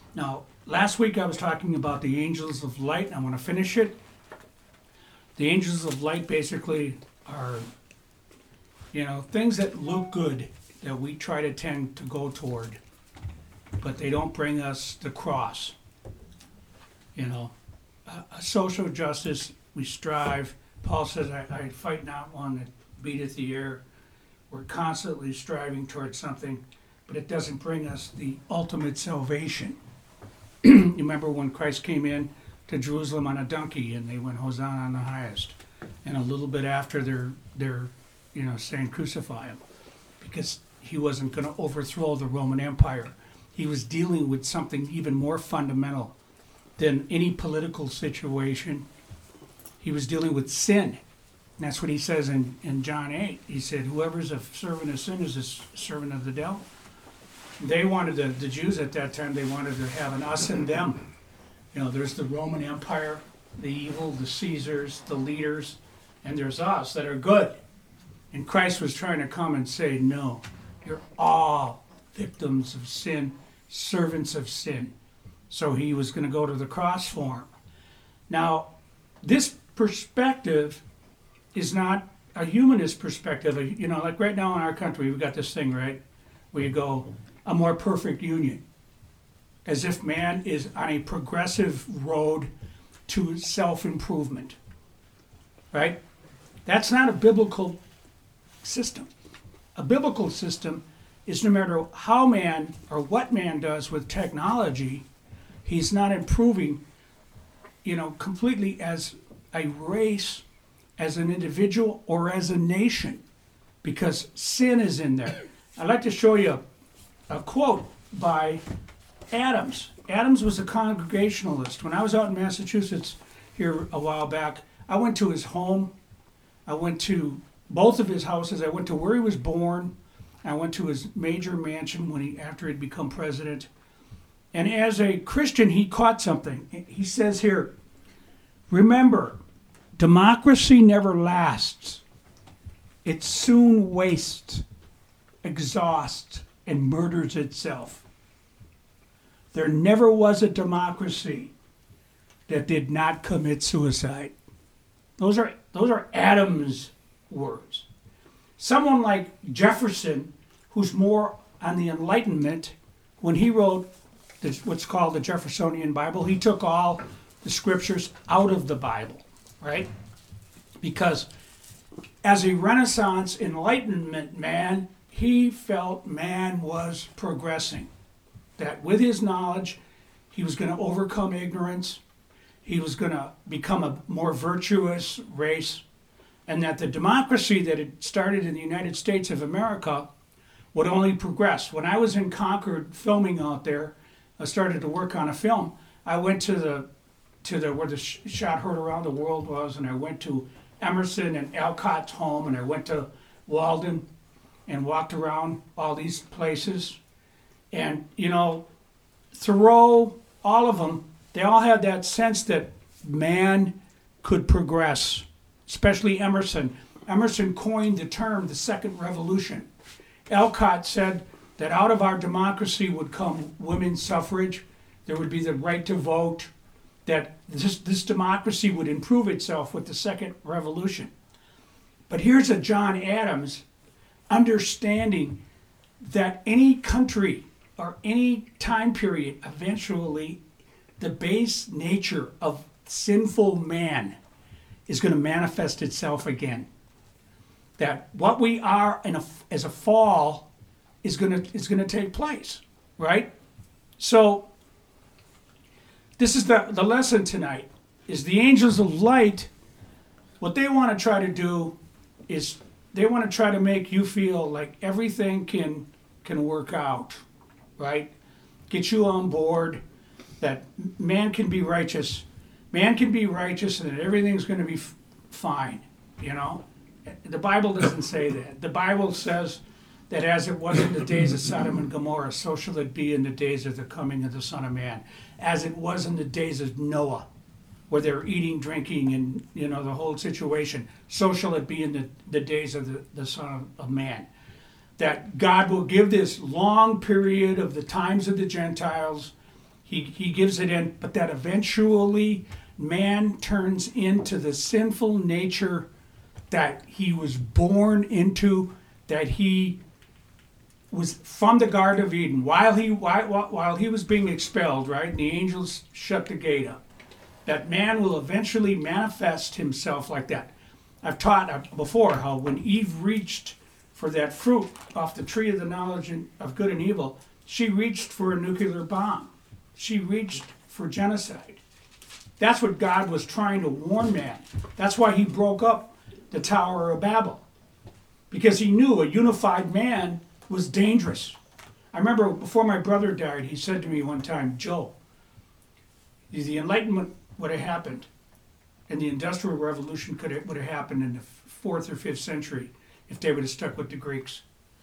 Now, last week I was talking about the angels of light, and I want to finish it. The angels of light basically are, things that look good that we try to tend to go toward, but they don't bring us the cross. A social justice, we strive. Paul says, I fight not one that beateth the air. We're constantly striving towards something, but it doesn't bring us the ultimate salvation. You remember when Christ came in to Jerusalem on a donkey and they went Hosanna on the highest. And a little bit after they're saying crucify him because he wasn't going to overthrow the Roman Empire. He was dealing with something even more fundamental than any political situation. He was dealing with sin. And that's what he says in John 8. He said, whoever's a servant of sin is a servant of the devil. They wanted, the Jews at that time, they wanted to have an us and them. There's the Roman Empire, the evil, the Caesars, the leaders, and there's us that are good. And Christ was trying to come and say, no, you're all victims of sin, servants of sin. So he was going to go to the cross for him. Now, this perspective is not a humanist perspective. Like right now in our country, we've got this thing, right, where you go, a more perfect union, as if man is on a progressive road to self-improvement, right? That's not a biblical system. A biblical system is no matter how man or what man does with technology, he's not improving, completely as a race, as an individual, or as a nation, because sin is in there. I'd like to show you a quote by Adams. Adams was a Congregationalist. When I was out in Massachusetts here a while back, I went to his home. I went to both of his houses. I went to where he was born. I went to his major mansion after he'd become president. And as a Christian, he caught something. He says here, remember, democracy never lasts. It soon wastes, exhausts, and murders itself. There never was a democracy that did not commit suicide. Those are Adams' words. Someone like Jefferson, who's more on the Enlightenment, when he wrote what's called the Jeffersonian Bible, he took all the scriptures out of the Bible, right? Because as a Renaissance Enlightenment man, he felt man was progressing. That with his knowledge, he was going to overcome ignorance, he was going to become a more virtuous race, and that the democracy that had started in the United States of America would only progress. When I was in Concord filming out there, I started to work on a film. I went to the where the shot heard around the world was, and I went to Emerson and Alcott's home, and I went to Walden and walked around all these places. And, Thoreau, all of them, they all had that sense that man could progress, especially Emerson. Emerson coined the term the second revolution. Alcott said that out of our democracy would come women's suffrage, there would be the right to vote, that this democracy would improve itself with the second revolution. But here's a John Adams understanding that any country or any time period, eventually the base nature of sinful man is going to manifest itself again. That what we are as a fall is going to take place, right? So this is the lesson tonight, is the angels of light, what they want to try to do is they want to try to make you feel like everything can work out, right? Get you on board, that man can be righteous. Man can be righteous and that everything's going to be fine, The Bible doesn't say that. The Bible says that as it was in the days of Sodom and Gomorrah, so shall it be in the days of the coming of the Son of Man. As it was in the days of Noah, where they're eating, drinking, and the whole situation, so shall it be in the days of the Son of Man. That God will give this long period of the times of the Gentiles. he gives it in, but that eventually man turns into the sinful nature that he was born into, that he was from the Garden of Eden while he was being expelled, right? And the angels shut the gate up. That man will eventually manifest himself like that. I've taught before how when Eve reached for that fruit off the tree of the knowledge of good and evil, she reached for a nuclear bomb. She reached for genocide. That's what God was trying to warn man. That's why he broke up the Tower of Babel. Because he knew a unified man was dangerous. I remember before my brother died, he said to me one time, Joe, the Enlightenment would have happened and the Industrial Revolution would have happened in the 4th or 5th century if they would have stuck with the Greeks.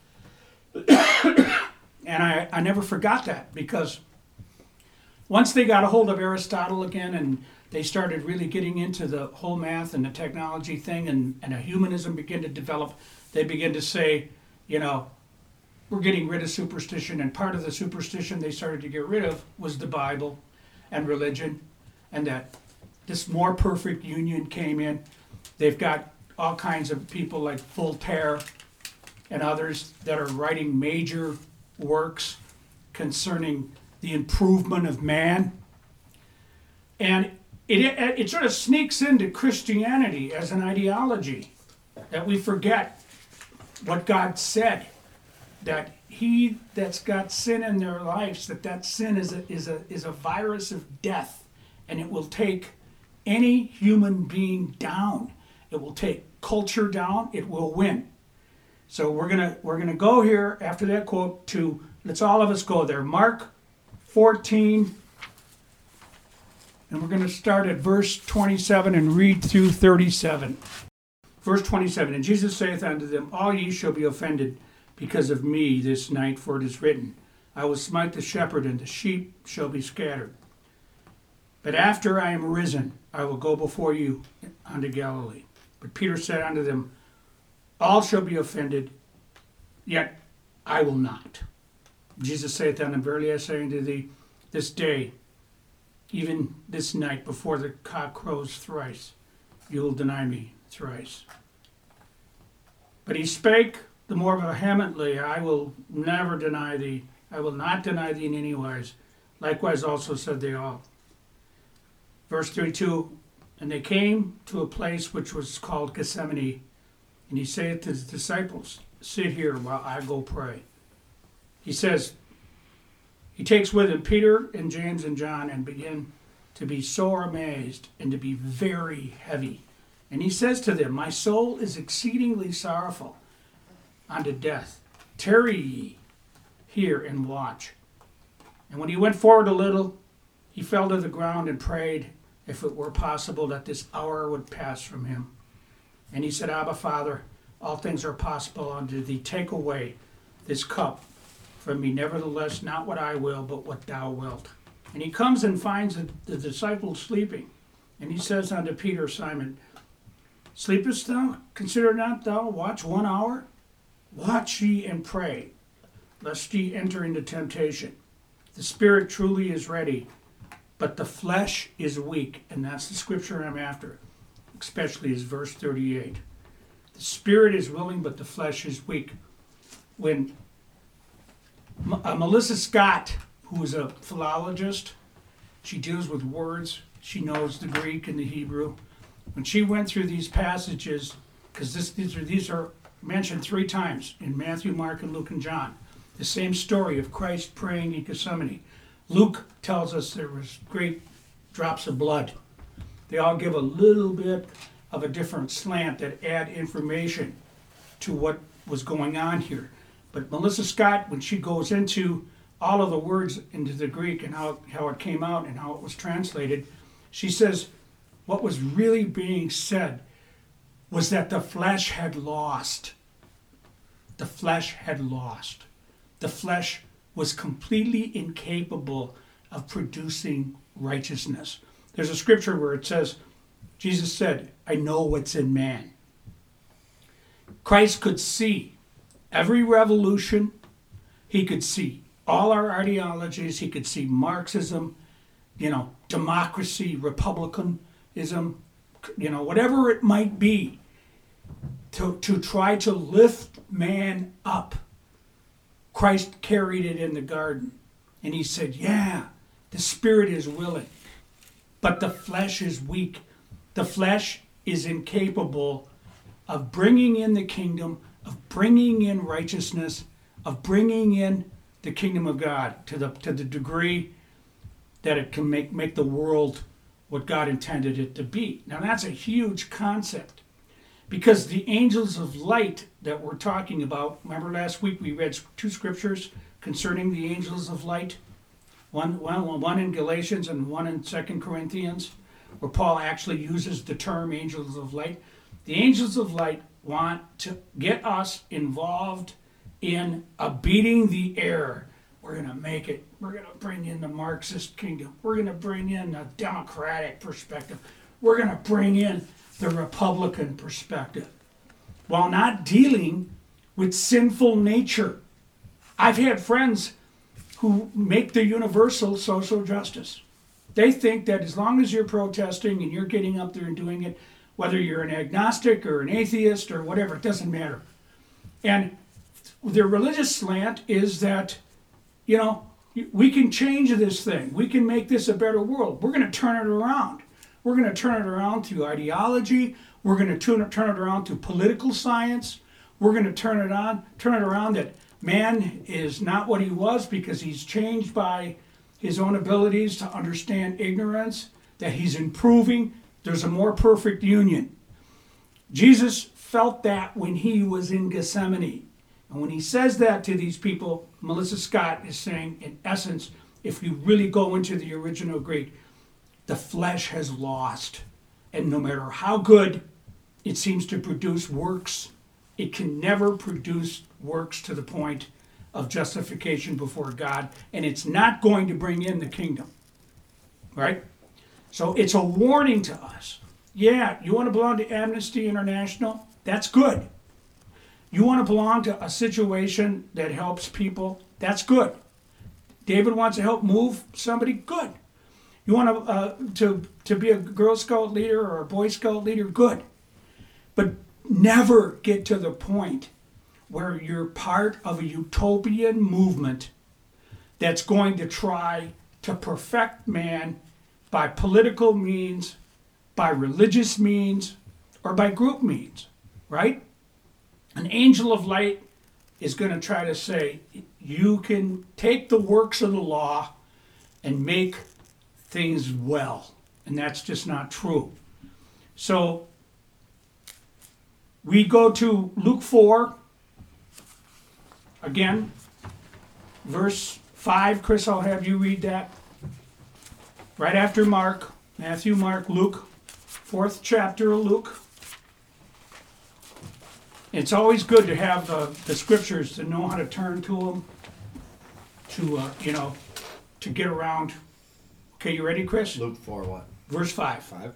And I never forgot that, because once they got a hold of Aristotle again and they started really getting into the whole math and the technology thing, and a humanism began to develop, they began to say, we're getting rid of superstition. And part of the superstition they started to get rid of was the Bible and religion, and that this more perfect union came in. They've got all kinds of people like Voltaire and others that are writing major works concerning the improvement of man. And it sort of sneaks into Christianity as an ideology, that we forget what God said, that he that's got sin in their lives, that sin is a virus of death, and it will take any human being down. It will take culture down. It will win. So we're gonna go here after that quote to, let's all of us go there, Mark 14, and we're going to start at verse 27 and read through 37. Verse 27, and Jesus saith unto them, all ye shall be offended because of me this night, for it is written, I will smite the shepherd, and the sheep shall be scattered. But after I am risen, I will go before you unto Galilee. But Peter said unto them, all shall be offended, yet I will not. Jesus saith unto them, verily I say unto thee, this day, even this night, before the cock crows thrice, you will deny me thrice. But he spake the more vehemently, I will never deny thee. I will not deny thee in any wise. Likewise also said they all. Verse 32, and they came to a place which was called Gethsemane, and he saith to his disciples, sit here while I go pray. He says, he takes with him Peter and James and John and begin to be sore amazed and to be very heavy. And he says to them, my soul is exceedingly sorrowful unto death. Tarry ye here and watch. And when he went forward a little, he fell to the ground and prayed, if it were possible, that this hour would pass from him. And he said, Abba, Father, all things are possible unto thee. Take away this cup from me. Nevertheless, not what I will, but what thou wilt. And he comes and finds the disciples sleeping. And he says unto Peter, Simon, sleepest thou? Consider not thou watch 1 hour? Watch ye and pray, lest ye enter into temptation. The spirit truly is ready, but the flesh is weak. And that's the scripture I'm after, especially is verse 38. The spirit is willing, but the flesh is weak. When Melissa Scott, who is a philologist, she deals with words, she knows the Greek and the Hebrew. When she went through these passages, because these are mentioned 3 times in Matthew, Mark, and Luke, and John, the same story of Christ praying in Gethsemane. Luke tells us there was great drops of blood. They all give a little bit of a different slant that add information to what was going on here. But Melissa Scott, when she goes into all of the words into the Greek and how it came out and how it was translated, she says what was really being said was that the flesh had lost. The flesh had lost. The flesh was completely incapable of producing righteousness. There's a scripture where it says, Jesus said, I know what's in man. Christ could see every revolution. He could see all our ideologies. He could see Marxism, democracy, republicanism, whatever it might be, to try to lift man up. Christ carried it in the garden. And he said, yeah, the spirit is willing, but the flesh is weak. The flesh is incapable of bringing in the kingdom, of bringing in righteousness, of bringing in the kingdom of God to the degree that it can make the world what God intended it to be. Now that's a huge concept, because the angels of light that we're talking about, remember last week we read 2 scriptures concerning the angels of light, one in Galatians and one in 2 Corinthians, where Paul actually uses the term angels of light. The angels of light want to get us involved in beating the air. We're going to make it. We're going to bring in the Marxist kingdom. We're going to bring in the democratic perspective. We're going to bring in the Republican perspective, while not dealing with sinful nature. I've had friends who make the universal social justice. They think that as long as you're protesting and you're getting up there and doing it, whether you're an agnostic or an atheist or whatever, it doesn't matter. And their religious slant is that, we can change this thing. We can make this a better world. We're going to turn it around. We're going to turn it around through ideology. We're going to turn it around through political science. We're going to turn it around that man is not what he was because he's changed by his own abilities to understand ignorance, that he's improving. There's a more perfect union. Jesus felt that when he was in Gethsemane. And when he says that to these people, Melissa Scott is saying, in essence, if you really go into the original Greek, the flesh has lost. And no matter how good it seems to produce works, it can never produce works to the point of justification before God. And it's not going to bring in the kingdom. Right? So it's a warning to us. Yeah, you want to belong to Amnesty International? That's good. You want to belong to a situation that helps people? That's good. David wants to help move somebody? Good. You want to be a Girl Scout leader or a Boy Scout leader? Good. But never get to the point where you're part of a utopian movement that's going to try to perfect man by political means, by religious means, or by group means, right? An angel of light is going to try to say, you can take the works of the law and make things well. And that's just not true. So we go to Luke 4, again, verse 5. Chris, I'll have you read that. Right after Mark, Matthew, Mark, Luke, 4th chapter of Luke. It's always good to have the scriptures, to know how to turn to them, to get around. Okay, you ready, Chris? Luke 4 what? Verse 5. 5?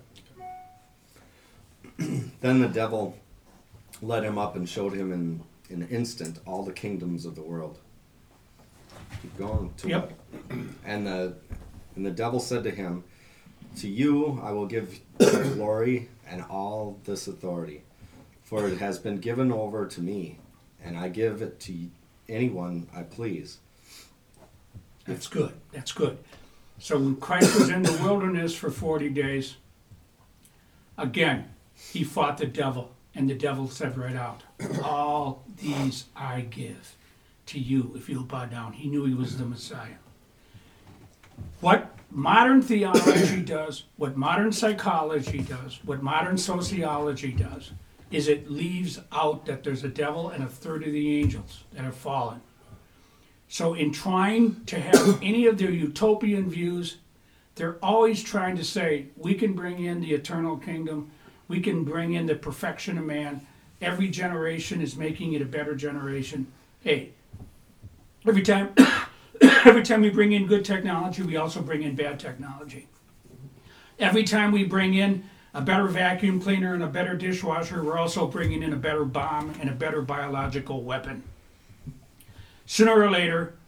Then the devil led him up and showed him in an instant all the kingdoms of the world. Keep going. Yep. And the devil said to him, to you I will give the glory and all this authority, for it has been given over to me, and I give it to anyone I please. That's good. That's good. So when Christ was in the wilderness for 40 days, again, he fought the devil, and the devil said right out, all these I give to you if you'll bow down. He knew he was the Messiah. What modern theology does, what modern psychology does, what modern sociology does, is it leaves out that there's a devil and a third of the angels that have fallen. So in trying to have any of their utopian views, they're always trying to say, we can bring in the eternal kingdom, we can bring in the perfection of man, every generation is making it a better generation. Hey, every time we bring in good technology, we also bring in bad technology. Every time we bring in a better vacuum cleaner and a better dishwasher, we're also bringing in a better bomb and a better biological weapon. Sooner or later,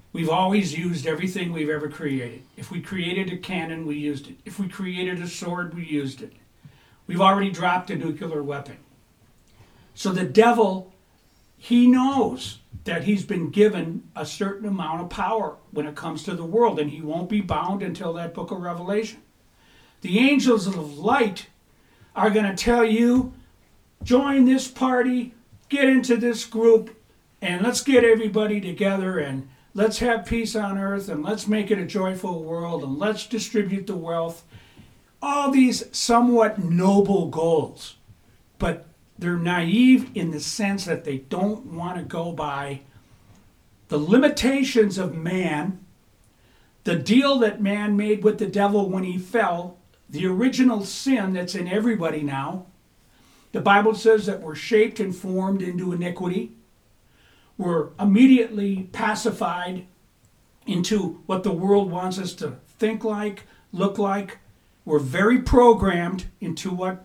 We've always used everything we've ever created. If we created a cannon, we used it. If we created a sword, we used it. We've already dropped a nuclear weapon. So the devil, he knows that he's been given a certain amount of power when it comes to the world, and he won't be bound until that book of Revelation. The angels of light are going to tell you, join this party, get into this group, and let's get everybody together, and let's have peace on earth, and let's make it a joyful world, and let's distribute the wealth. All these somewhat noble goals, but they're naive in the sense that they don't want to go by the limitations of man, the deal that man made with the devil when he fell, the original sin that's in everybody now. The Bible says that we're shaped and formed into iniquity. We're immediately pacified into what the world wants us to think like, look like. We're very programmed into what,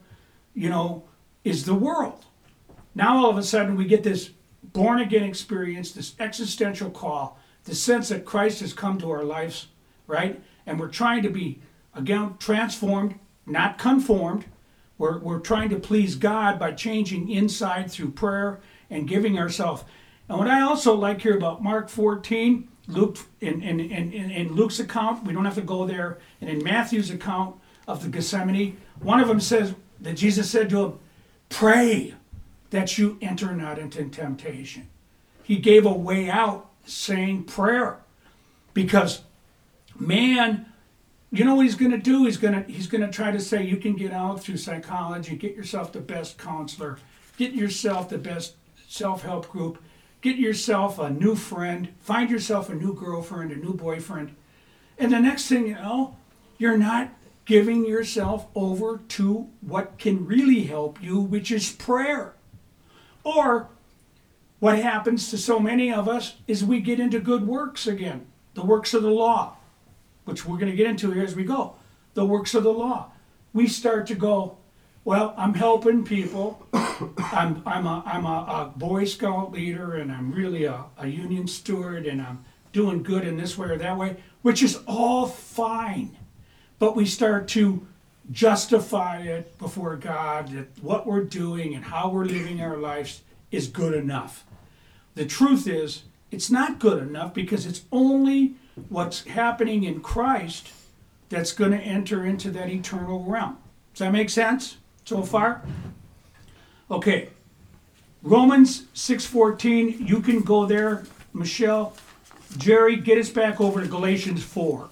is the world. Now all of a sudden we get this born again experience, this existential call, the sense that Christ has come to our lives, right? And we're trying to be, again, transformed, not conformed. We're trying to please God by changing inside through prayer and giving ourselves. And what I also like here about Mark 14, Luke, in Luke's account, we don't have to go there, and in Matthew's account of the Gethsemane, one of them says that Jesus said to him, pray that you enter not into temptation. He gave a way out saying prayer. Because man, you know what he's going to do? He's going to try to say you can get out through psychology, get yourself the best counselor, get yourself the best self-help group, get yourself a new friend, find yourself a new girlfriend, a new boyfriend. And the next thing you know, you're not giving yourself over to what can really help you, which is prayer. Or what happens to so many of us is we get into good works again, the works of the law, which we're going to get into here as we go. The works of the law. We start to go, well, I'm helping people. I'm a Boy Scout leader, and I'm really a union steward, and I'm doing good in this way or that way, which is all fine. But we start to justify it before God that what we're doing and how we're living our lives is good enough. The truth is, it's not good enough because it's only what's happening in Christ that's going to enter into that eternal realm. Does that make sense so far? Okay. Romans 6:14, you can go there, Michelle. Jerry, get us back over to Galatians 4.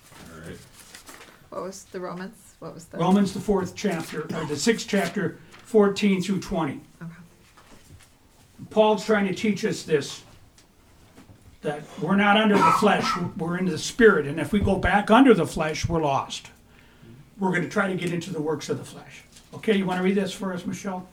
What was the Romans? What was the Romans, the 4th chapter, or the 6th chapter, 14 through 20. Okay. Paul's trying to teach us this, that we're not under the flesh, we're in the spirit, and if we go back under the flesh, we're lost. We're going to try to get into the works of the flesh. Okay, you want to read this for us, Michelle?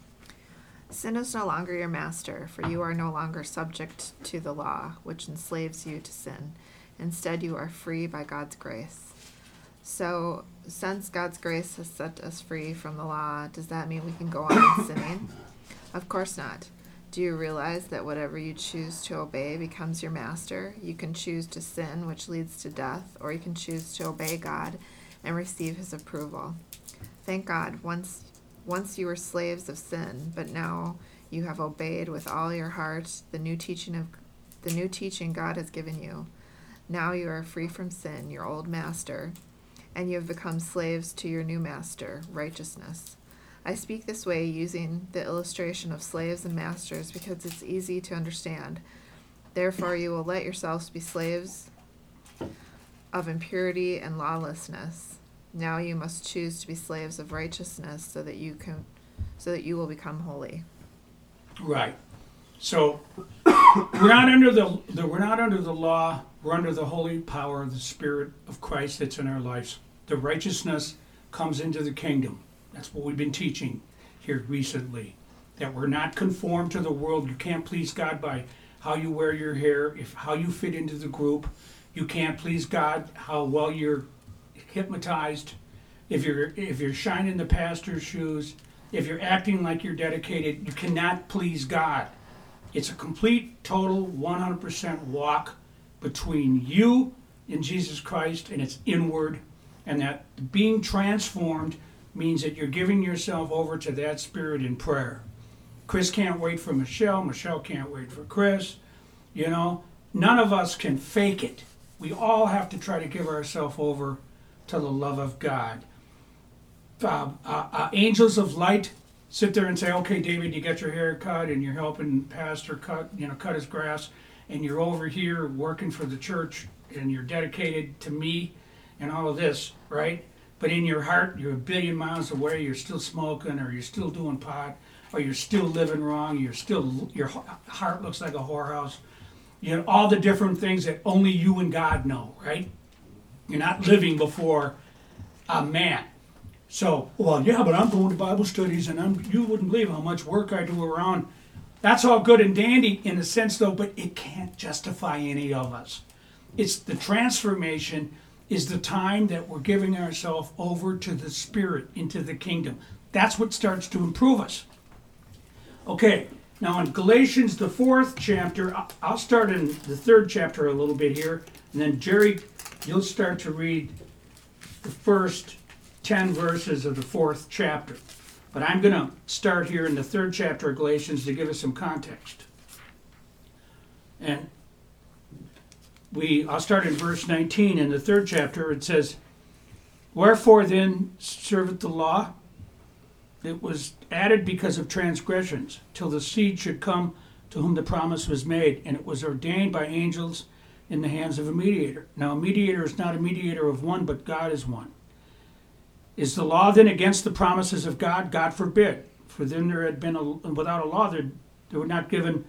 Sin is no longer your master, for you are no longer subject to the law, which enslaves you to sin. Instead, you are free by God's grace. So, since God's grace has set us free from the law, does that mean we can go on sinning? Of course not. Do you realize that whatever you choose to obey becomes your master? You can choose to sin, which leads to death, or you can choose to obey God and receive his approval. Thank God, once you were slaves of sin, but now you have obeyed with all your heart the new teaching God has given you. Now you are free from sin, your old master, and you have become slaves to your new master, righteousness. I speak this way using the illustration of slaves and masters because it's easy to understand. Therefore, you will let yourselves be slaves of impurity and lawlessness. Now you must choose to be slaves of righteousness so that you will become holy. Right. So we're not under the law. We're under the holy power of the Spirit of Christ that's in our lives. The righteousness comes into the kingdom. That's what we've been teaching here recently. That we're not conformed to the world. You can't please God by how you wear your hair, how you fit into the group. You can't please God how well you're hypnotized. If you're shining the pastor's shoes, if you're acting like you're dedicated, you cannot please God. It's a complete, total, 100% walk between you and Jesus Christ, and it's inward, and that being transformed means that you're giving yourself over to that Spirit in prayer. Chris can't wait for Michelle. Michelle can't wait for Chris. You know, none of us can fake it. We all have to try to give ourselves over to the love of God. Angels of light sit there and say, okay, David, you got your hair cut and you're helping pastor cut his grass, and you're over here working for the church and you're dedicated to me and all of this, right? But in your heart, you're a billion miles away, you're still smoking, or you're still doing pot, or you're still living wrong, your heart looks like a whorehouse. You know, all the different things that only you and God know, right? You're not living before a man. So, well, yeah, but I'm going to Bible studies, and you wouldn't believe how much work I do around. That's all good and dandy in a sense, though, but it can't justify any of us. It's the transformation is the time that we're giving ourselves over to the Spirit, into the kingdom. That's what starts to improve us. Okay, now in Galatians, the 4th chapter, I'll start in the 3rd chapter a little bit here, and then Jerry, you'll start to read the first 10 verses of the 4th chapter. But I'm going to start here in the 3rd chapter of Galatians to give us some context. And I'll start in verse 19 in the 3rd chapter. It says, "Wherefore then serveth the law? It was added because of transgressions, till the seed should come to whom the promise was made, and it was ordained by angels in the hands of a mediator. Now a mediator is not a mediator of one, but God is one. Is the law then against the promises of God? God forbid. For then there had been without a law there would not given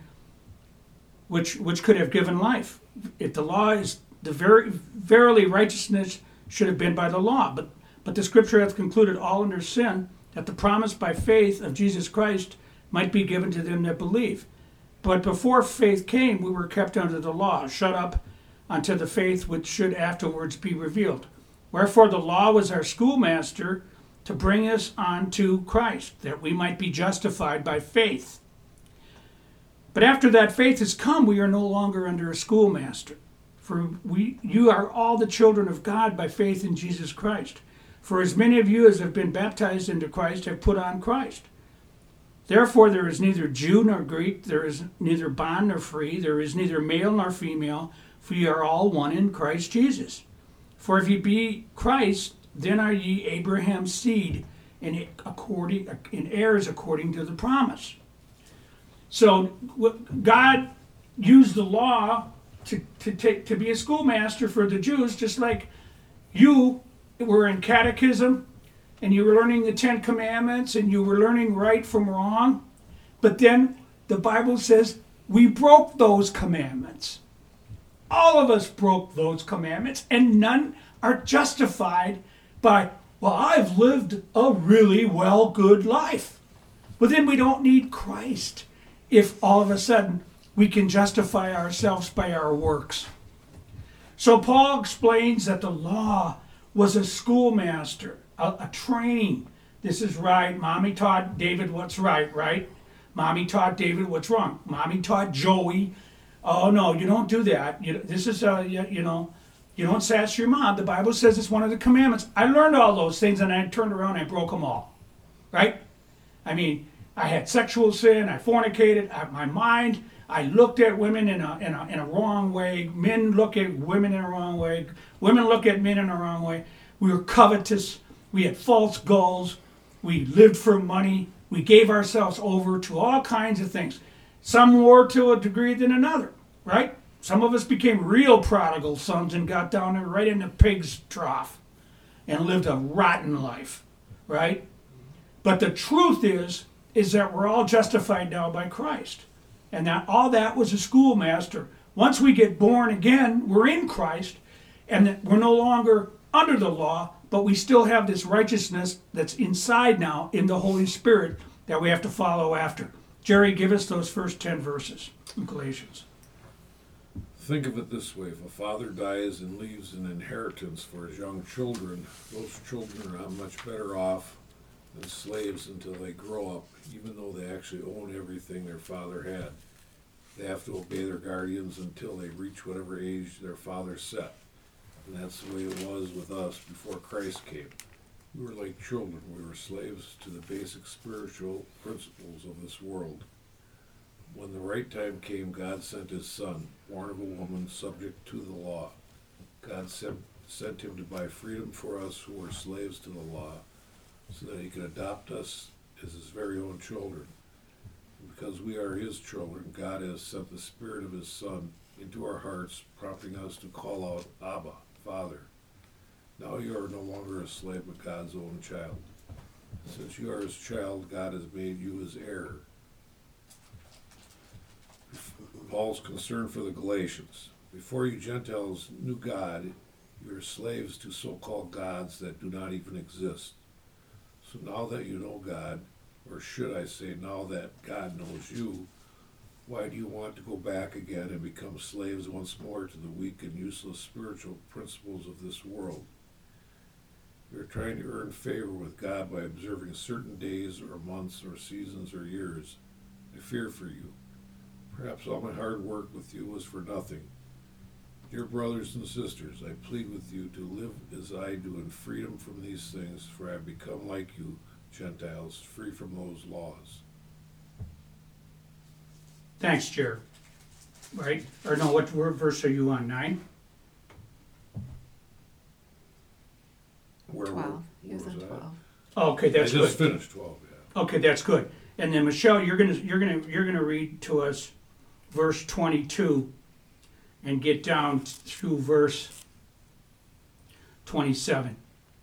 which could have given life. If the law is verily righteousness should have been by the law, but the Scripture hath concluded all under sin, that the promise by faith of Jesus Christ might be given to them that believe. But before faith came, we were kept under the law, shut up unto the faith which should afterwards be revealed. Wherefore the law was our schoolmaster to bring us unto Christ, that we might be justified by faith. But after that faith has come, we are no longer under a schoolmaster. For you are all the children of God by faith in Jesus Christ. For as many of you as have been baptized into Christ have put on Christ. Therefore there is neither Jew nor Greek, there is neither bond nor free, there is neither male nor female, for ye are all one in Christ Jesus. For if ye be Christ, then are ye Abraham's seed, and heirs according to the promise." So God used the law to be a schoolmaster for the Jews, just like you were in catechism and you were learning the 10 Commandments and you were learning right from wrong. But then the Bible says we broke those commandments. All of us broke those commandments, and none are justified by, well, I've lived a really good life. But then we don't need Christ if all of a sudden we can justify ourselves by our works. So Paul explains that the law was a schoolmaster, a training. This is right. Mommy taught David what's right, right? Mommy taught David what's wrong. Mommy taught Joey, oh no, you don't do that. This is, you don't sass your mom. The Bible says it's one of the commandments. I learned all those things and I turned around and I broke them all, right? I mean, I had sexual sin, I fornicated, my mind, I looked at women in a wrong way. Men look at women in a wrong way. Women look at men in a wrong way. We were covetous. We had false goals. We lived for money. We gave ourselves over to all kinds of things. Some more to a degree than another, right? Some of us became real prodigal sons and got down there right in the pig's trough and lived a rotten life, right? But the truth is that we're all justified now by Christ. And that all that was a schoolmaster. Once we get born again, we're in Christ, and that we're no longer under the law, but we still have this righteousness that's inside now in the Holy Spirit that we have to follow after. Jerry, give us those first 10 verses in Galatians. Think of it this way: if a father dies and leaves an inheritance for his young children, those children are much better off than slaves until they grow up, even though they actually own everything their father had. They have to obey their guardians until they reach whatever age their father set. And that's the way it was with us before Christ came. We were like children. We were slaves to the basic spiritual principles of this world. When the right time came, God sent his son, born of a woman, subject to the law. God sent him to buy freedom for us who were slaves to the law, so that he could adopt us as his very own children. And because we are his children, God has sent the Spirit of his Son into our hearts, prompting us to call out, Abba, Father. Now you are no longer a slave, but God's own child. Since you are his child, God has made you his heir. Paul's concern for the Galatians. Before you Gentiles knew God, you are slaves to so-called gods that do not even exist. So now that you know God, or should I say now that God knows you, why do you want to go back again and become slaves once more to the weak and useless spiritual principles of this world? You're trying to earn favor with God by observing certain days or months or seasons or years. I fear for you. Perhaps all my hard work with you was for nothing. Dear brothers and sisters, I plead with you to live as I do in freedom from these things, for I have become like you, Gentiles, free from those laws. Thanks, Jared. Right? Or no, what verse are you on? 9? Where 12. He was where on that? 12. Oh, okay, I that's just good. finished 12, yeah. Okay, that's good. And then Michelle, you're gonna read to us verse 22 and get down through verse 27.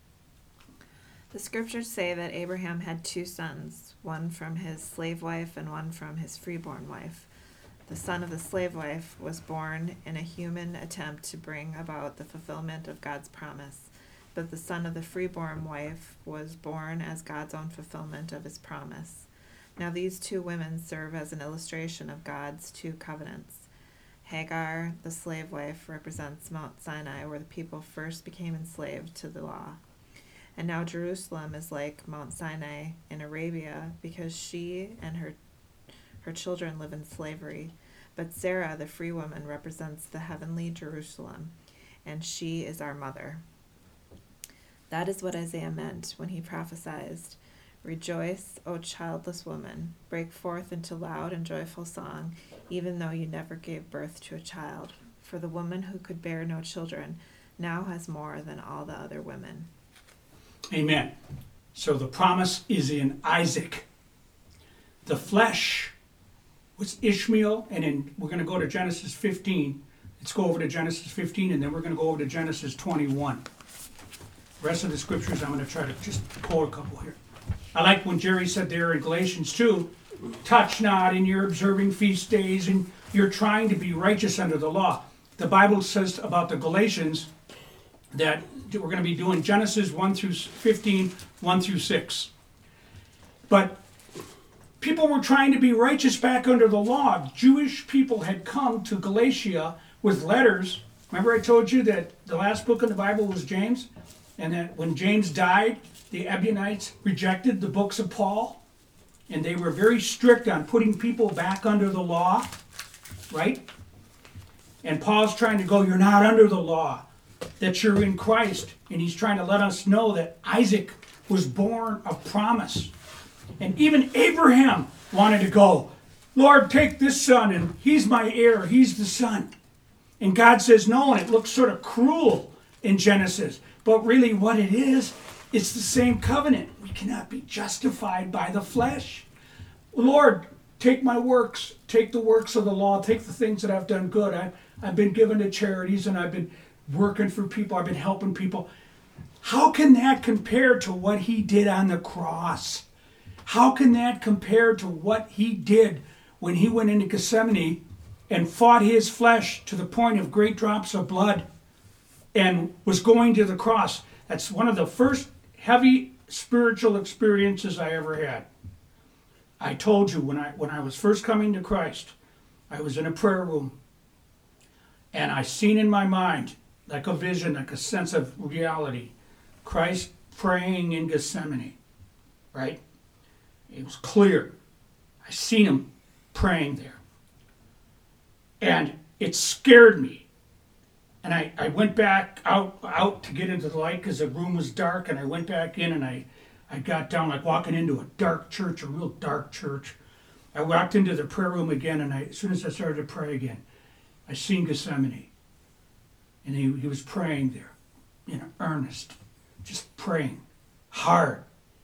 The scriptures say that Abraham had 2 sons, one from his slave wife and one from his freeborn wife. The son of the slave wife was born in a human attempt to bring about the fulfillment of God's promise, but the son of the freeborn wife was born as God's own fulfillment of his promise. Now these 2 women serve as an illustration of God's 2 covenants. Hagar, the slave wife, represents Mount Sinai, where the people first became enslaved to the law. And now Jerusalem is like Mount Sinai in Arabia, because she and her children live in slavery. But Sarah, the free woman, represents the heavenly Jerusalem, and she is our mother. That is what Isaiah meant when he prophesied, Rejoice, O childless woman, break forth into loud and joyful song, even though you never gave birth to a child. For the woman who could bear no children now has more than all the other women. Amen. So the promise is in Isaac. The flesh was Ishmael, and then we're going to go to Genesis 15. Let's go over to Genesis 15, and then we're going to go over to Genesis 21. The rest of the scriptures, I'm going to try to just pull a couple here. I like when Jerry said there in Galatians 2, touch not in your observing feast days, and you're trying to be righteous under the law. The Bible says about the Galatians that we're going to be doing Genesis 1 through 15, 1 through 6. But people were trying to be righteous back under the law. Jewish people had come to Galatia with letters. Remember I told you that the last book of the Bible was James? And that when James died, the Ebionites rejected the books of Paul. And they were very strict on putting people back under the law. Right? And Paul's trying to go, you're not under the law, that you're in Christ. And he's trying to let us know that Isaac was born of promise. And even Abraham wanted to go, Lord, take this son, and he's my heir, he's the son. And God says no, and it looks sort of cruel in Genesis. But really what it is, it's the same covenant. We cannot be justified by the flesh. Lord, take my works, take the works of the law, take the things that I've done good. I've been given to charities, and I've been working for people, I've been helping people. How can that compare to what he did on the cross? How can that compare to what he did when he went into Gethsemane and fought his flesh to the point of great drops of blood and was going to the cross? That's one of the first heavy spiritual experiences I ever had. I told you when I was first coming to Christ, I was in a prayer room, and I seen in my mind, like a vision, like a sense of reality, Christ praying in Gethsemane, right? It was clear. I seen him praying there. And it scared me. And I went back out to get into the light because the room was dark, and I went back in and I got down like walking into a dark church, a real dark church. I walked into the prayer room again, and as soon as I started to pray again, I seen Gethsemane. And he was praying there, earnest, just praying hard.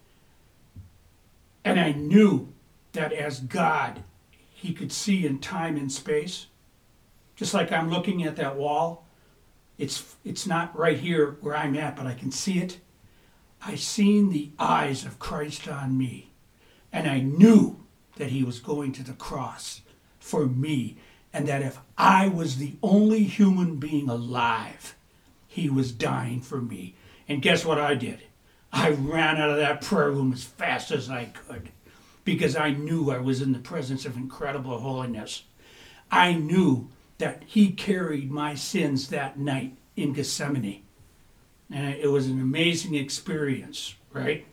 And I knew that as God, he could see in time and space. Just like I'm looking at that wall, it's not right here where I'm at, but I can see it. I seen the eyes of Christ on me, and I knew that he was going to the cross for me, and that if I was the only human being alive, he was dying for me. And guess what I did? I ran out of that prayer room as fast as I could, because I knew I was in the presence of incredible holiness. I knew that he carried my sins that night in Gethsemane. And it was an amazing experience, right?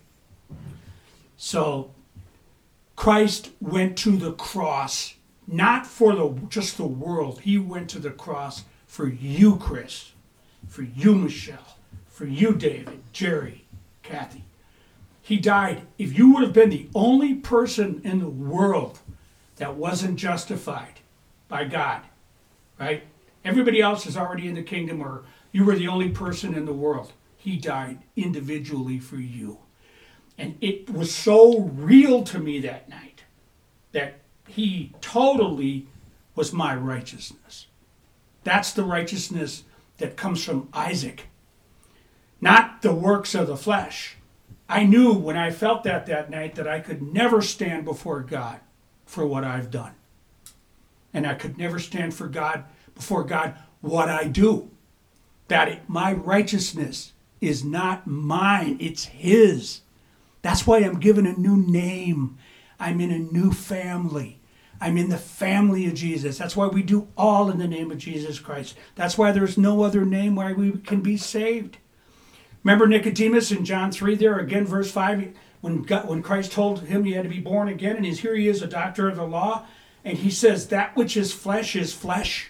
So Christ went to the cross, not for just the world. He went to the cross for you, Chris, for you, Michelle, for you, David, Jerry, Kathy. He died. If you would have been the only person in the world that wasn't justified by God, right? Everybody else is already in the kingdom, or you were the only person in the world. He died individually for you. And it was so real to me that night that he totally was my righteousness. That's the righteousness that comes from Isaac, not the works of the flesh. I knew when I felt that night that I could never stand before God for what I've done. And I could never stand before God what I do. That my righteousness is not mine, it's his. That's why I'm given a new name. I'm in a new family. I'm in the family of Jesus. That's why we do all in the name of Jesus Christ. That's why there's no other name why we can be saved. Remember Nicodemus in John 3 there, again, verse 5, when Christ told him he had to be born again, and here he is, a doctor of the law, and he says, that which is flesh is flesh.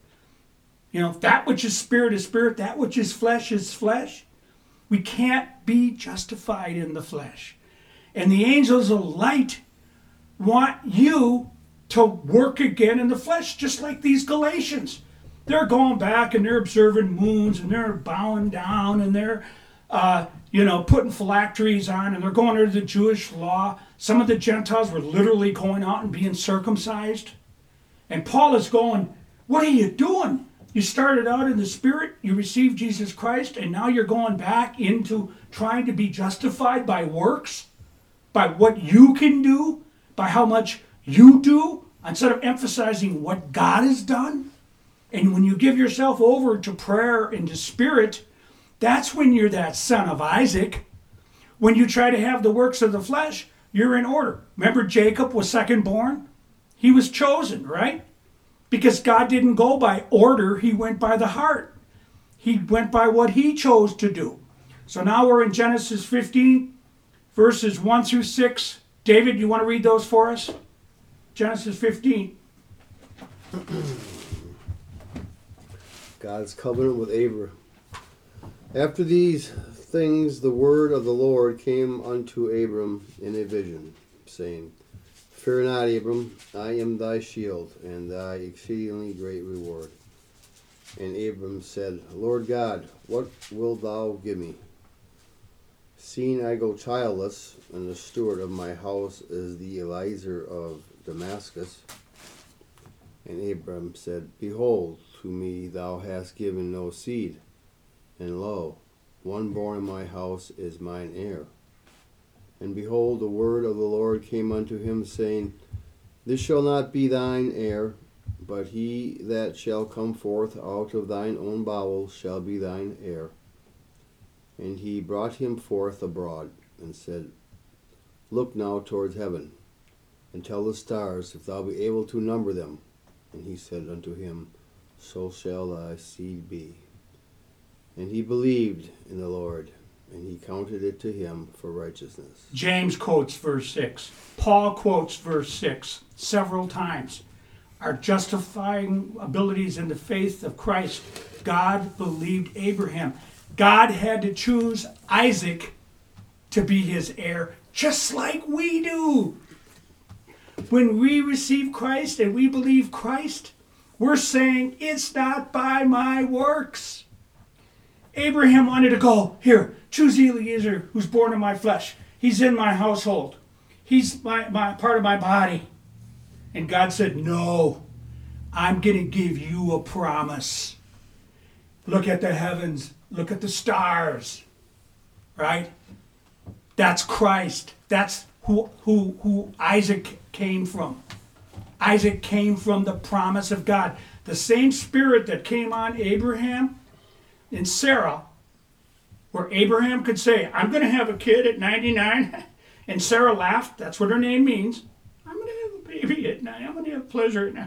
That which is spirit, that which is flesh is flesh. We can't be justified in the flesh. And the angels of light want you to work again in the flesh, just like these Galatians. They're going back and they're observing moons and they're bowing down and they're, putting phylacteries on, and they're going under the Jewish law. Some of the Gentiles were literally going out and being circumcised. And Paul is going, what are you doing? You started out in the Spirit, you received Jesus Christ, and now you're going back into trying to be justified by works, by what you can do, by how much you do, instead of emphasizing what God has done. And when you give yourself over to prayer and to Spirit, that's when you're that son of Isaac. When you try to have the works of the flesh, you're in order. Remember Jacob was second born? He was chosen, right? Because God didn't go by order, he went by the heart. He went by what he chose to do. So now we're in Genesis 15, verses 1 through 6. David, you want to read those for us? Genesis 15. God's covenant with Abram. After these things the word of the Lord came unto Abram in a vision, saying, Fear not, Abram, I am thy shield, and thy exceedingly great reward. And Abram said, Lord God, what wilt thou give me? Seeing I go childless, and the steward of my house is the Eliezer of Damascus. And Abram said, Behold, to me thou hast given no seed, and lo, one born in my house is mine heir. And behold, the word of the Lord came unto him, saying, This shall not be thine heir, but he that shall come forth out of thine own bowels shall be thine heir. And he brought him forth abroad, and said, Look now towards heaven, and tell the stars, if thou be able to number them. And he said unto him, So shall thy seed be. And he believed in the Lord, and he counted it to him for righteousness. James quotes verse 6. Paul quotes verse 6 several times. our justifying abilities in the faith of Christ, God believed Abraham. God had to choose Isaac to be his heir, just like we do. When we receive Christ and we believe Christ, we're saying, it's not by my works. Abraham wanted to go, here, choose Eliezer, who's born of my flesh. He's in my household. He's my part of my body. And God said, no, I'm going to give you a promise. Look at the heavens. Look at the stars. Right? That's Christ. That's who Isaac came from. Isaac came from the promise of God. The same spirit that came on Abraham and Sarah, where Abraham could say, I'm going to have a kid at 99, and Sarah laughed. That's what her name means. I'm going to have a baby at 9. I'm going to have pleasure at 9.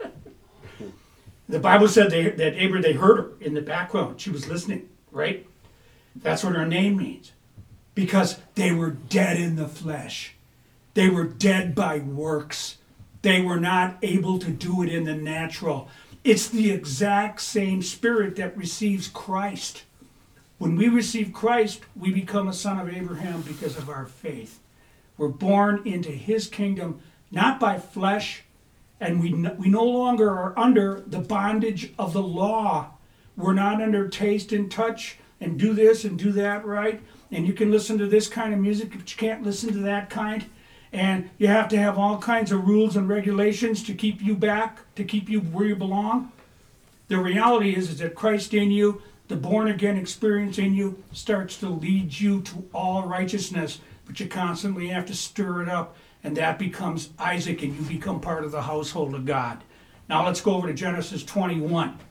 The Bible said they heard her in the background. She was listening, right? That's what her name means. Because they were dead in the flesh. They were dead by works. They were not able to do it in the natural. It's the exact same spirit that receives Christ. When we receive Christ, we become a son of Abraham because of our faith. We're born into his kingdom, not by flesh, and we no longer are under the bondage of the law. We're not under taste and touch and do this and do that, right? And you can listen to this kind of music, but you can't listen to that kind. And you have to have all kinds of rules and regulations to keep you back, to keep you where you belong. The reality is that Christ in you, the born-again experience in you, starts to lead you to all righteousness, but you constantly have to stir it up, and that becomes Isaac, and you become part of the household of God. Now let's go over to Genesis 21.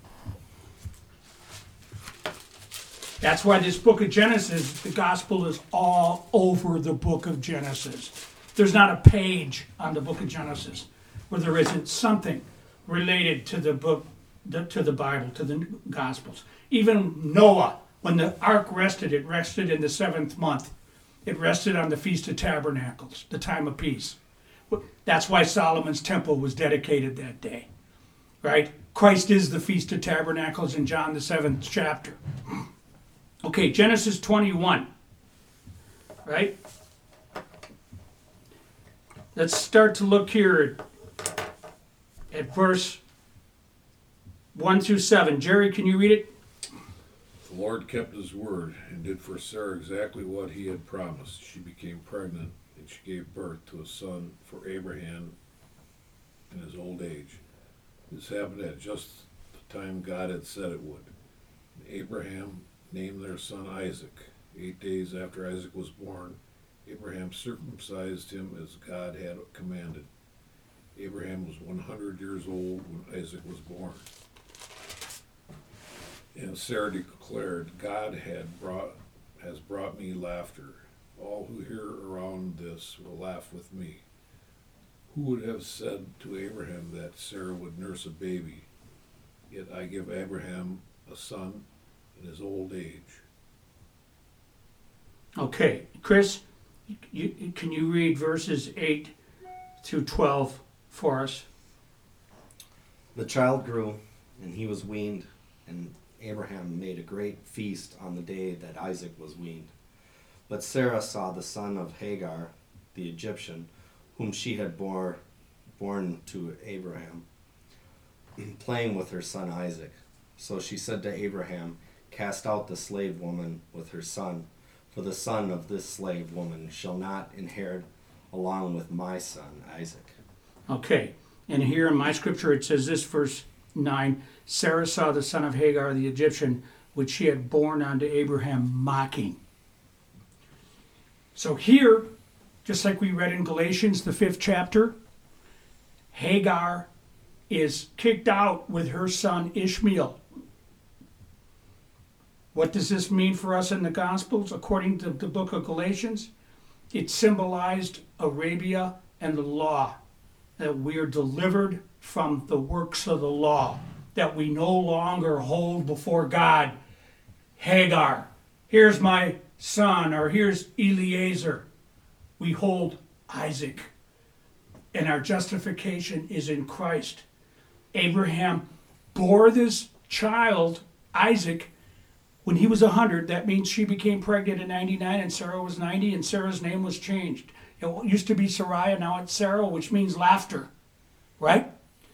That's why this book of Genesis, the gospel is all over the book of Genesis. There's not a page on the book of Genesis where there isn't something related to the book, to the Bible, to the Gospels. Even Noah, when the ark rested, it rested in the 7th month. It rested on the Feast of Tabernacles, the time of peace. That's why Solomon's temple was dedicated that day, right? Christ is the Feast of Tabernacles in John the 7th chapter. Okay, Genesis 21, right? Let's start to look here at verse 1 through 7. Jerry, can you read it? The Lord kept his word and did for Sarah exactly what he had promised. She became pregnant, and she gave birth to a son for Abraham in his old age. This happened at just the time God had said it would. And Abraham named their son Isaac. 8 days after Isaac was born, Abraham circumcised him as God had commanded. Abraham was 100 years old when Isaac was born. And Sarah declared, God has brought me laughter. All who hear around this will laugh with me. Who would have said to Abraham that Sarah would nurse a baby? Yet I give Abraham a son in his old age. Okay, Chris, can you read verses 8 through 12 for us? The child grew, and he was weaned, and Abraham made a great feast on the day that Isaac was weaned. But Sarah saw the son of Hagar, the Egyptian, whom she had born to Abraham, playing with her son Isaac. So she said to Abraham, cast out the slave woman with her son, for the son of this slave woman shall not inherit along with my son Isaac. Okay, and here in my scripture it says this, verse 9, Sarah saw the son of Hagar the Egyptian, which she had borne unto Abraham, mocking. So here, just like we read in Galatians, the 5th chapter, Hagar is kicked out with her son Ishmael. What does this mean for us in the Gospels? According to the book of Galatians, it symbolized Arabia and the law, that we are delivered from the works of the law, that we no longer hold before God Hagar. Here's my son, or here's Eliezer. We hold Isaac. and our justification is in Christ. Abraham bore this child, Isaac, when he was 100. That means she became pregnant in 99 and Sarah was 90, and Sarah's name was changed. It used to be Sarai, now it's Sarah, which means laughter, right?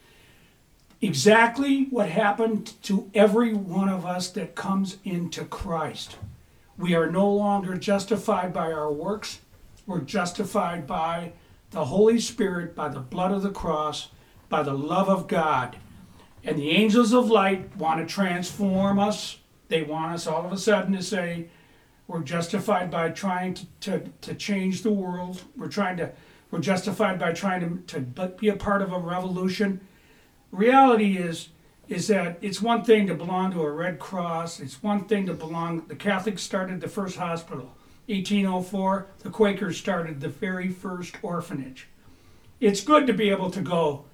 Exactly what happened to every one of us that comes into Christ. We are no longer justified by our works. We're justified by the Holy Spirit, by the blood of the cross, by the love of God. And the angels of light want to transform us. They want us all of a sudden to say we're justified by trying to change the world. We're justified by trying to be a part of a revolution. Reality is that it's one thing to belong to a Red Cross. It's one thing to belong. The Catholics started the first hospital. 1804, the Quakers started the very first orphanage. It's good to be able to go,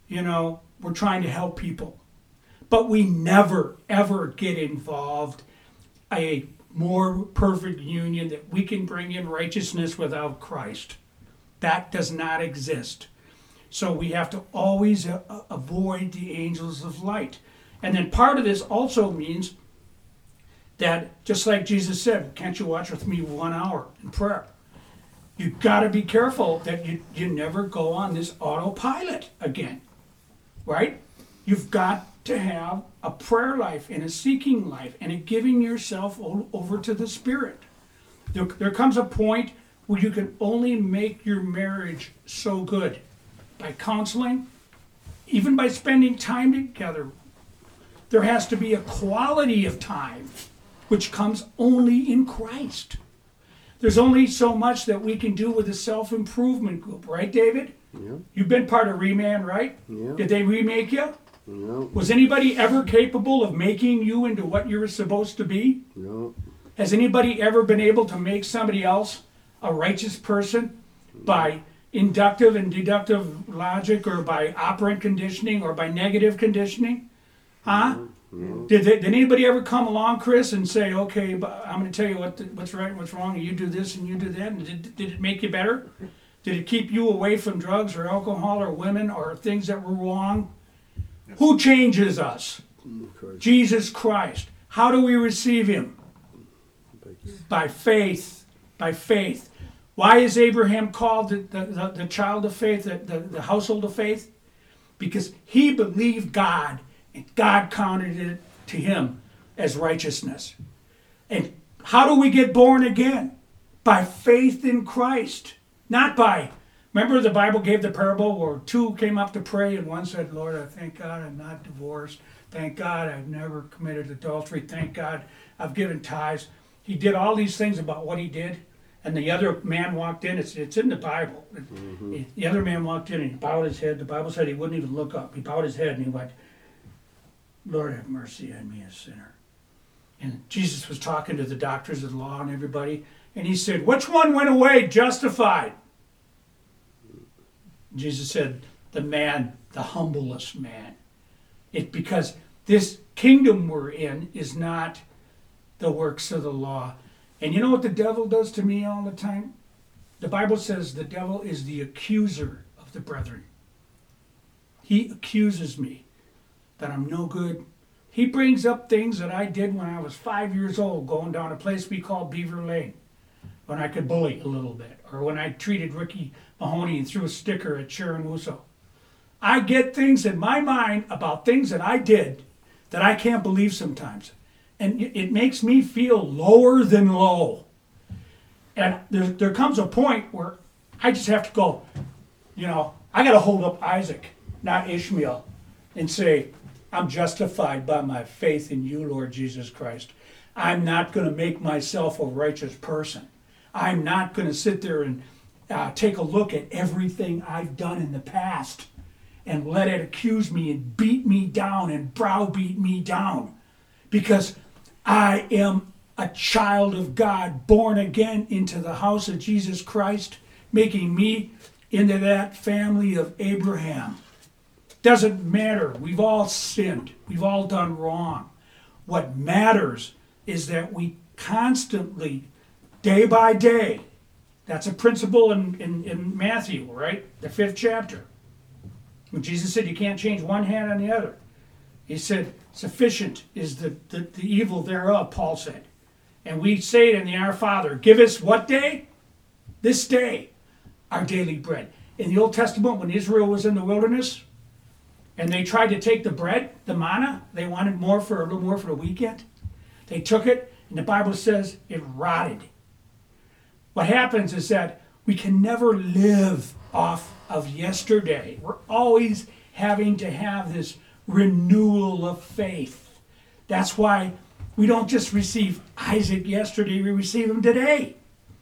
we're trying to help people. But we never, ever get involved a more perfect union that we can bring in righteousness without Christ. That does not exist. So we have to always avoid the angels of light. And then part of this also means that, just like Jesus said, can't you watch with me 1 hour in prayer? You've got to be careful that you never go on this autopilot again, right? You've got to have a prayer life and a seeking life and a giving yourself over to the Spirit. There comes a point where you can only make your marriage so good by counseling, even by spending time together. There has to be a quality of time which comes only in Christ. There's only so much that we can do with a self-improvement group, right, David? Yeah. You've been part of Reman, right? Yeah. Did they remake you? No. Was anybody ever capable of making you into what you were supposed to be? No. Has anybody ever been able to make somebody else a righteous person by inductive and deductive logic, or by operant conditioning, or by negative conditioning? Huh? No. Did anybody ever come along, Chris, and say, okay, but I'm going to tell you what's right and what's wrong, and you do this and you do that, and did it make you better? Did it keep you away from drugs or alcohol or women or things that were wrong? Who changes us? Jesus Christ. How do we receive him? By faith. By faith. Why is Abraham called the child of faith, the household of faith? Because he believed God, and God counted it to him as righteousness. And how do we get born again? By faith in Christ. Not by, remember the Bible gave the parable where two came up to pray, and one said, Lord, I thank God I'm not divorced. Thank God I've never committed adultery. Thank God I've given tithes. He did all these things about what he did. And the other man walked in. It's in the Bible. Mm-hmm. The other man walked in and he bowed his head. The Bible said he wouldn't even look up. He bowed his head and he went, Lord, have mercy on me, a sinner. And Jesus was talking to the doctors of the law and everybody. And he said, which one went away justified? Jesus said, the man, the humblest man. Because this kingdom we're in is not the works of the law. And you know what the devil does to me all the time? The Bible says the devil is the accuser of the brethren. He accuses me that I'm no good. He brings up things that I did when I was 5 years old, going down a place we call Beaver Lane, when I could bully a little bit, or when I treated Ricky Mahoney and threw a sticker at Sharon Wusso. I get things in my mind about things that I did that I can't believe sometimes. And it makes me feel lower than low. And there comes a point where I just have to go, I got to hold up Isaac, not Ishmael, and say, I'm justified by my faith in you, Lord Jesus Christ. I'm not going to make myself a righteous person. I'm not going to sit there and take a look at everything I've done in the past and let it accuse me and beat me down and browbeat me down. Because I am a child of God, born again into the house of Jesus Christ, making me into that family of Abraham. Doesn't matter. We've all sinned. We've all done wrong. What matters is that we constantly, day by day, That's a principle in Matthew, right? The 5th chapter. When Jesus said you can't change one hand on the other. He said, sufficient is the evil thereof, Paul said. And we say it in the Our Father, give us what day? This day, our daily bread. In the Old Testament, when Israel was in the wilderness, and they tried to take the bread, the manna, they wanted a little more for the weekend. They took it, and the Bible says it rotted. What happens is that we can never live off of yesterday. We're always having to have this renewal of faith. That's why we don't just receive Isaac yesterday, we receive him today.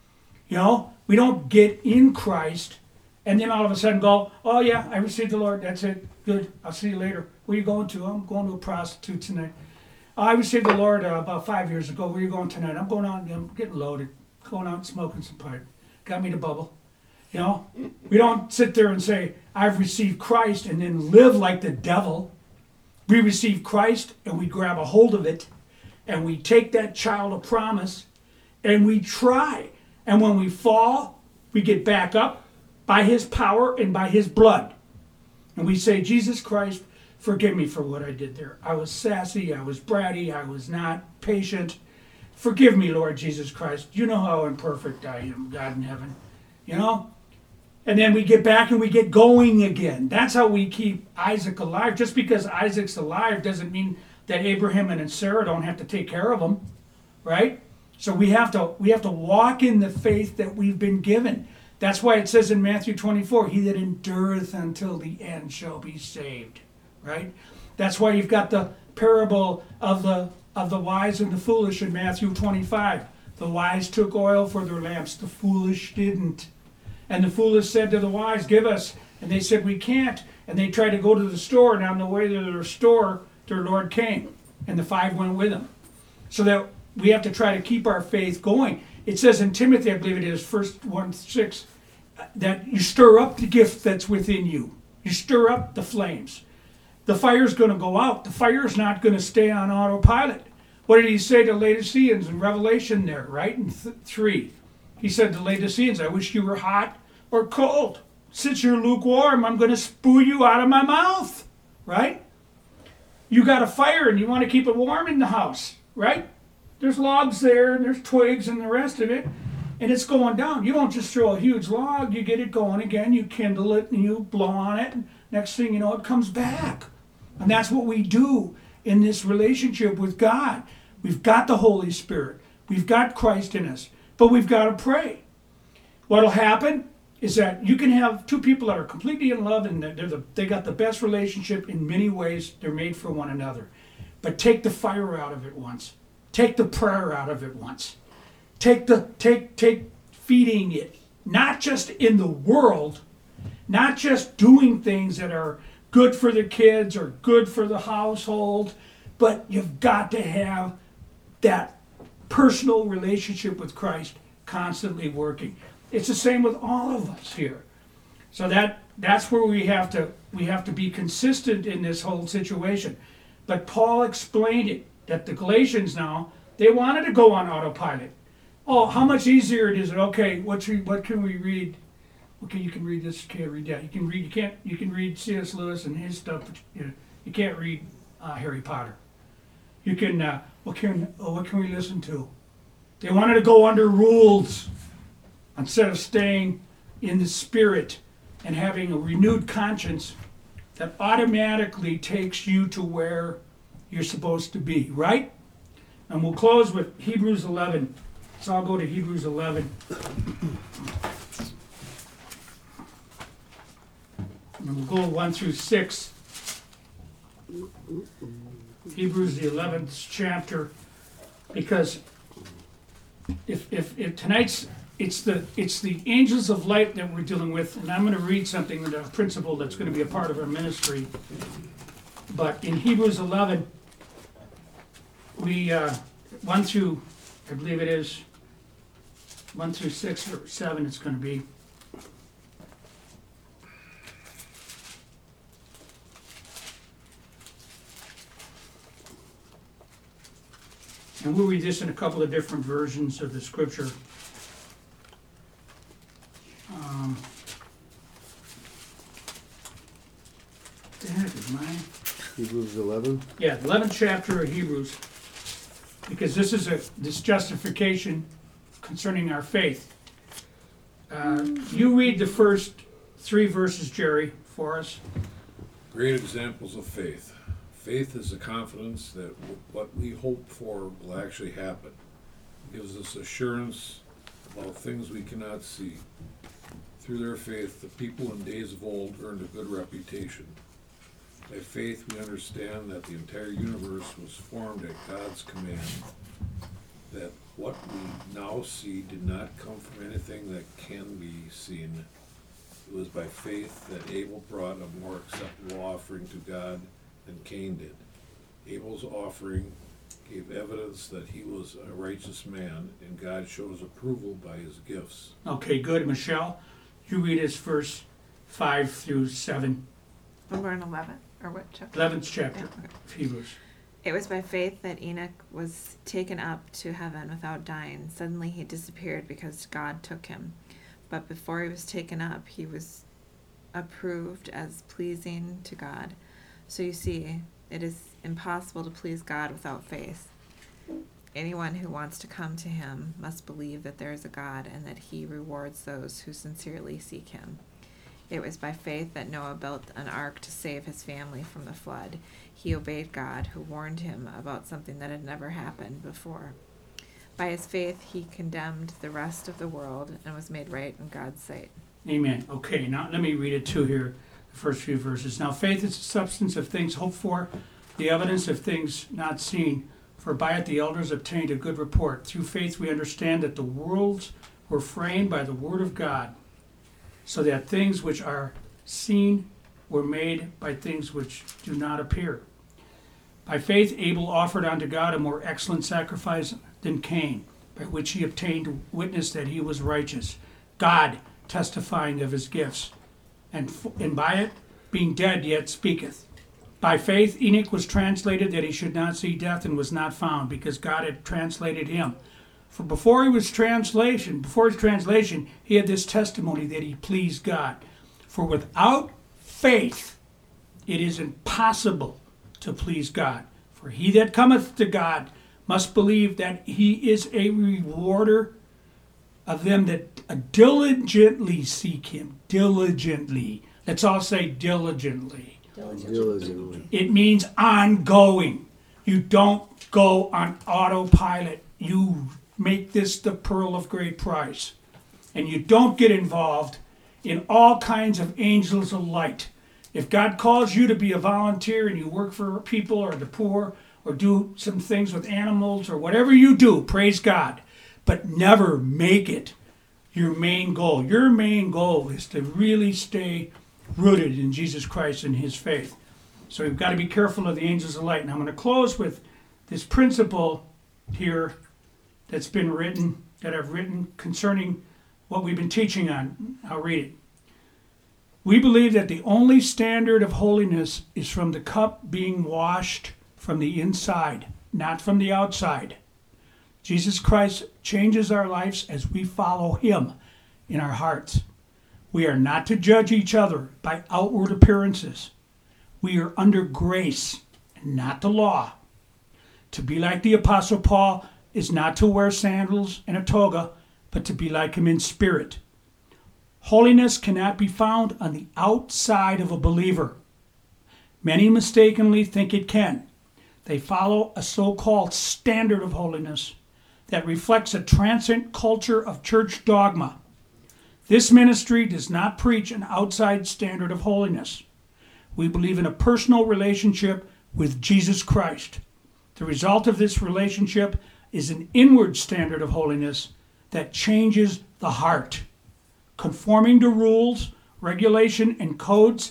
You know, we don't get in Christ and then all of a sudden go, oh yeah, I received the Lord, that's it, good, I'll see you later. Where are you going to? I'm going to a prostitute tonight. I received the Lord about 5 years ago. Where are you going tonight? I'm going out, I'm getting loaded, going out and smoking some pipe. Got me to bubble. You know, we don't sit there and say, I've received Christ and then live like the devil. We receive Christ and we grab a hold of it and we take that child of promise and we try. And when we fall, we get back up by his power and by his blood. And we say, Jesus Christ, forgive me for what I did there. I was sassy, I was bratty, I was not patient. Forgive me, Lord Jesus Christ. You know how imperfect I am, God in heaven. You know? And then we get back and we get going again. That's how we keep Isaac alive. Just because Isaac's alive doesn't mean that Abraham and Sarah don't have to take care of him, right? So we have to walk in the faith that we've been given. That's why it says in Matthew 24, he that endureth until the end shall be saved, right? That's why you've got the parable of the wise and the foolish in Matthew 25. The wise took oil for their lamps, the foolish didn't. And the foolish said to the wise, give us. And they said, we can't. And they tried to go to the store, and on the way to their store, their Lord came. And the 5 went with him. So that we have to try to keep our faith going. It says in Timothy, I believe it is, 1:6, that you stir up the gift that's within you. You stir up the flames. The fire's going to go out. The fire's not going to stay on autopilot. What did he say to Laodiceans in Revelation there, right? In 3. He said to Laodiceans, I wish you were hot or cold. Since you're lukewarm, I'm going to spew you out of my mouth, right? You got a fire and you want to keep it warm in the house, right? There's logs there and there's twigs and the rest of it, and it's going down. You don't just throw a huge log, you get it going again, you kindle it and you blow on it, and next thing you know, it comes back. And that's what we do in this relationship with God. We've got the Holy Spirit. We've got Christ in us. But we've got to pray. What'll happen is that you can have two people that are completely in love and they got the best relationship in many ways. They're made for one another. But take the fire out of it once. Take the prayer out of it once. Take feeding it, not just in the world, not just doing things that are good for the kids or good for the household, but you've got to have that personal relationship with Christ constantly working. It's the same with all of us here. So that's where we have to be consistent in this whole situation. But Paul explained it, that the Galatians now, they wanted to go on autopilot. Oh, how much easier it is. Okay, what can we read? Okay, you can read this, you can't read that. You can read C.S. Lewis and his stuff, but you can't read Harry Potter. You can what can we listen to? They wanted to go under rules instead of staying in the Spirit and having a renewed conscience that automatically takes you to where you're supposed to be, right? And we'll close with Hebrews 11. So I'll go to Hebrews 11. And we'll go 1 through 6. Hebrews, the 11th chapter. Because if tonight's it's the angels of light that we're dealing with, and I'm going to read something, a principle that's going to be a part of our ministry. But in Hebrews 11, we 1 through, I believe it is 1 through 6 or 7. It's going to be. And we'll read this in a couple of different versions of the scripture. The heck is mine? Hebrews 11. Yeah, 11th chapter of Hebrews, because this is this justification concerning our faith. You read the first 3 verses, Jerry, for us. Great examples of faith. Faith is the confidence that what we hope for will actually happen. It gives us assurance about things we cannot see. Through their faith, the people in days of old earned a good reputation. By faith, we understand that the entire universe was formed at God's command, that what we now see did not come from anything that can be seen. It was by faith that Abel brought a more acceptable offering to God than Cain did. Abel's offering gave evidence that he was a righteous man, and God showed his approval by his gifts. Okay, good. Michelle, you read us verse 5 through 7, We're in 11, or what chapter? 11th chapter Yeah, okay. of Hebrews. It was by faith that Enoch was taken up to heaven without dying. Suddenly he disappeared because God took him. But before he was taken up, he was approved as pleasing to God. So you see, it is impossible to please God without faith. Anyone who wants to come to him must believe that there is a God and that he rewards those who sincerely seek him. It was by faith that Noah built an ark to save his family from the flood. He obeyed God, who warned him about something that had never happened before. By his faith, he condemned the rest of the world and was made right in God's sight. Amen. Okay, now let me read it too here, the first few verses. Now faith is the substance of things hoped for, the evidence of things not seen. For by it the elders obtained a good report. Through faith we understand that the worlds were framed by the word of God, so that things which are seen were made by things which do not appear. By faith Abel offered unto God a more excellent sacrifice than Cain, by which he obtained witness that he was righteous, God testifying of his gifts, and by it, being dead, yet speaketh. By faith Enoch was translated that he should not see death, and was not found, because God had translated him. For before his translation, he had this testimony that he pleased God. For without faith it is impossible to please God. For he that cometh to God must believe that he is a rewarder of them that diligently seek him. Diligently. Let's all say diligently. Diligently. It means ongoing. You don't go on autopilot. You make this the pearl of great price. And you don't get involved in all kinds of angels of light. If God calls you to be a volunteer and you work for people or the poor or do some things with animals or whatever you do, praise God. But never make it your main goal. Your main goal is to really stay rooted in Jesus Christ and his faith. So we've got to be careful of the angels of light. And I'm going to close with this principle here that I've written concerning what we've been teaching on. I'll read it. We believe that the only standard of holiness is from the cup being washed from the inside, not from the outside. Jesus Christ changes our lives as we follow him in our hearts. We are not to judge each other by outward appearances. We are under grace and not the law. To be like the Apostle Paul is not to wear sandals and a toga, but to be like him in spirit. Holiness cannot be found on the outside of a believer. Many mistakenly think it can. They follow a so-called standard of holiness that reflects a transient culture of church dogma. This ministry does not preach an outside standard of holiness. We believe in a personal relationship with Jesus Christ. The result of this relationship is an inward standard of holiness that changes the heart. Conforming to rules, regulation, and codes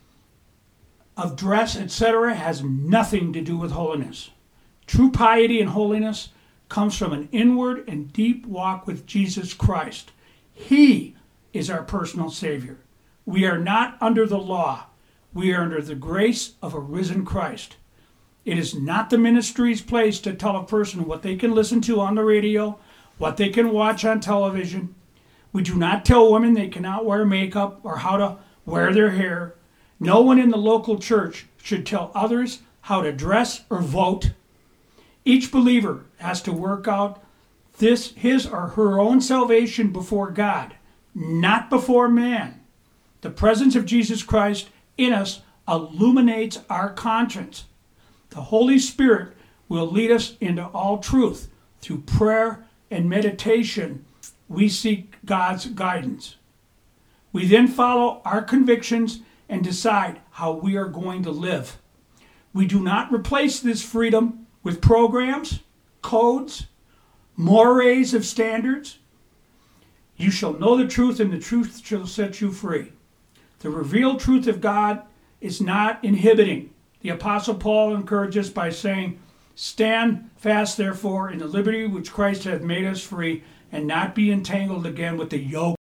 of dress, etc., has nothing to do with holiness. True piety and holiness comes from an inward and deep walk with Jesus Christ. He is our personal Savior. We are not under the law. We are under the grace of a risen Christ. It is not the ministry's place to tell a person what they can listen to on the radio, what they can watch on television, We do not tell women they cannot wear makeup or how to wear their hair. No one in the local church should tell others how to dress or vote. Each believer has to work out his or her own salvation before God, not before man. The presence of Jesus Christ in us illuminates our conscience. The Holy Spirit will lead us into all truth. Through prayer and meditation, we seek God's guidance. We then follow our convictions and decide how we are going to live. We do not replace this freedom with programs, codes, mores of standards. You shall know the truth, and the truth shall set you free. The revealed truth of God is not inhibiting. The Apostle Paul encourages by saying, stand fast, therefore, in the liberty which Christ hath made us free, and not be entangled again with the yoke